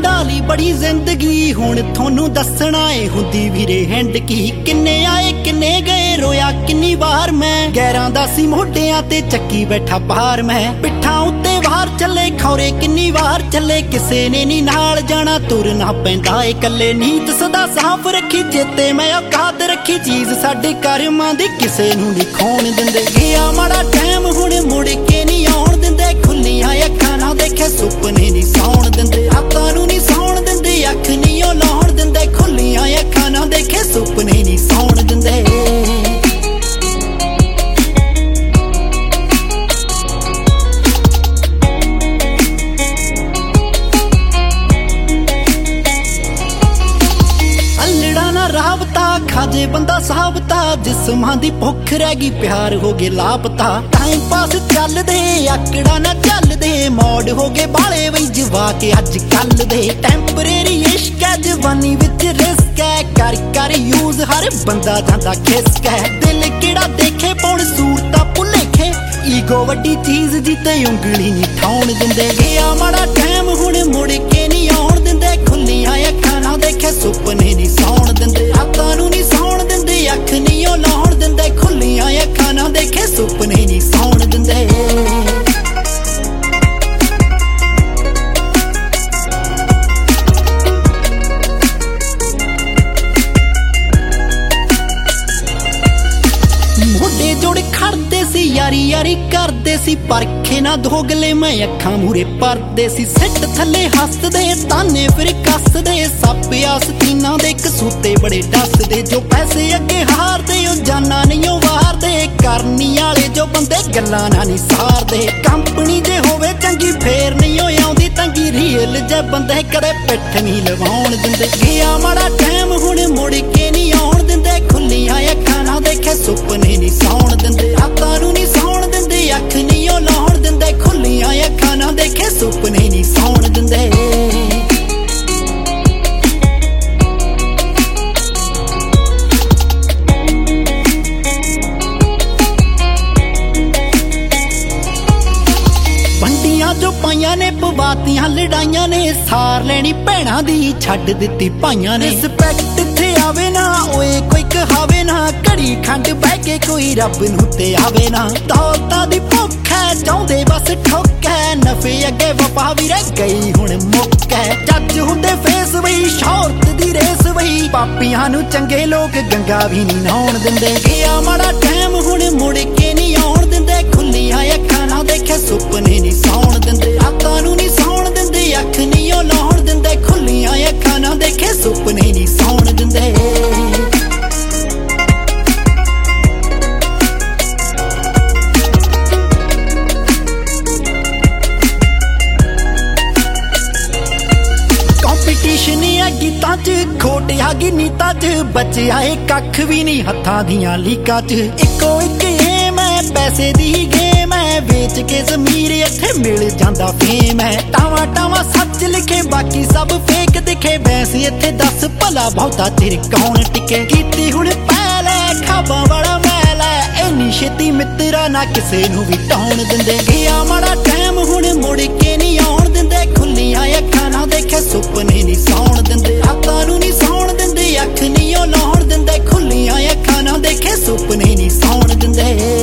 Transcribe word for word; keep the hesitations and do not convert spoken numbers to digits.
ढाली बड़ी जिंदगी हुण थोनू दसना ए हुंदी वीरे हैंड की किन्ने आए किन्ने गए रोया किन्नी बार मैं गैरां दा सी मोढियां ते चक्की बैठा बाहर मैं पिट्ठां उत्ते बाहर चले खौरे किन्नी बार चले किसे ने नी नाल जाना तुरना पैंदा ए कल्ले नीत सदा साफ रखी चेते मैं औकात रखी चीज साडे करमां दी किसे नू नी खोण दिंदे गया माड़ा टाइम हुण मुड़ के नी आउण दिंदे खुल्लियां अखां ना देखे सुपने नी सौण दिंदे रातां नू नी सौण दिंदे अख नी ओ लाउण दिंदे खुल्लियां अखां ना देखे सुपने नी सौण दिंदे खाजे बंदा साबता जिस्मां दी भुख रह गई प्यार हो गए लापता टाइम पास चल दे आकड़ा ना चल दे मौड हो गए बाले वही जवा के अज कल दे टैंपरेरी इश्क है जवानी विच रिस्क है कर कर यूज हर बंदा जांदा खिसक है दिल केड़ा देखे पौण सूरता भुलेखे ईगो वड्डी चीज जिते उंगली नी ठाउण दिंदे गया माड़ा टाइम हुण मुड़ के नी आउण दिंदे खुल्लियां अखां ना देखे सुपने नी सौण दिंदे रातां नू नी सौण दिंदे अख नी ओ लाउण दिंदे खुल्लियां अखां ना देखे सुपने नी सौण दिंदे मोढे जोड़ खड़दे सी यारी यारी करदे सी परखे ना दोगले मैं अखां मूरे परदे सी सिट थले हसदे ताने फिर कसदे सप आस्तीना दे कसूते बड़े डसदे जो पैसे अगे हारदे ओ जाना नहीं ओ वारदे करनी आले जो बंदे गल्लां ना नी सारदे कंपनी जे होवे चंगी फेर नहीं ओ आउंदी तंगी रील जे बंदे कदे पिठ नहीं लवाउण दिंदे गया माड़ा टाइम हुण मुड़ के नहीं आउण दिंदे खुल्लियां अखां ना देखे सुपने नी सौण दिंदे रातां नू नी सौण दिंदे अख नी ओ लाउण दिंदे खुल्लियां अखां ना देखे सुपने नी सौण दिंदे जो पाइयां ने पवातियां लड़ाइयां ने सार लैनी भैणां दी छड्ड दित्ती भाइयां ने रिस्पैक्ट इत्थे आवे ना ओए कोई कहावे ना घड़ी खंड बह के कोई रब नू ते आवे ना दौलतां दी भुख है चाहुंदे बस ठोक है नफे अगे वफा भी रह गई हुण मुक है जज हुंदे फेस वही शौहरत दी रेस वही पापियां नू चंगे लोग गंगा भी नी नहाउण दिंदे गया माड़ा टाइम हुण मुड़ के नी आउण दिंदे खुल्लियां अखां ना देखे सुपने नी सौण दिंदे रातां नू नी सौण दिंदे अख नी ओ लाउण दिंदे खुल्लियां अखां ना देखे सुपने नी सौण दिंदे कंपीटिशन है गीतां च खोट आ गई नीतां च बचिया ए कख भी नहीं हत्थां दियां लीकां च इक्को इक एम है पैसे दी गेम है बेच के जमीर इत्थे मिल जांदा फेम है टावा टावा सच लिखे बाकी सब फेक दिखे बैस इत्थे दस भला बहुता चिर कौन टिके कीती हुण पहल है खाबां वाला महल है इन्नी छेती मित्रा ना किसे नू भी टाउण दिंदे गया माड़ा टाइम हुण मुड़ के नी आउण दिंदे खुल्लियां अखां ना देखे सुपने नी सौण दिंदे रातां नू नी सौण दिंदे अख नी ओ लाउण दिंदे खुल्लियां अखां ना देखे सुपने नी सौण दिंदे